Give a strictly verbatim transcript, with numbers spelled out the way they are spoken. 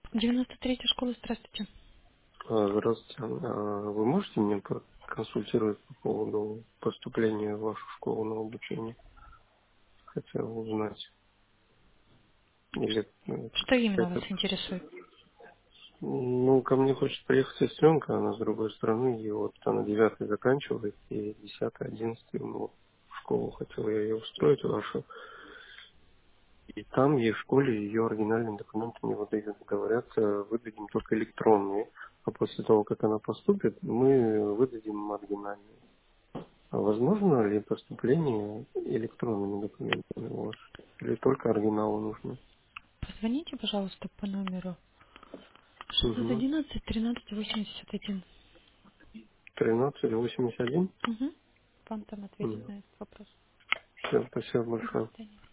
девяносто третья школа, здравствуйте. А, Здравствуйте. А Вы можете мне проконсультировать по поводу поступления в вашу школу на обучение? Хотел узнать. Или э, Что именно вас это... интересует? Ну, ко мне хочет приехать сестренка, она с другой стороны, и вот она девятый заканчивает, и десятый, одиннадцатый, ну, в школу хотел я ее устроить вашу. И там ей в школе ее оригинальные документы не выдают. Говорят, э, выдадим только электронные, а после того, как она поступит, мы выдадим оригинальные. А возможно ли поступление электронными документами у вас? Или только оригиналы нужны? Позвоните, пожалуйста, по номеру шестьсот Угу. одиннадцать тринадцать восемьдесят один. тринадцать восемьдесят один? Угу. Вам там ответят Угу. на этот вопрос. Все, спасибо До большое. свидания.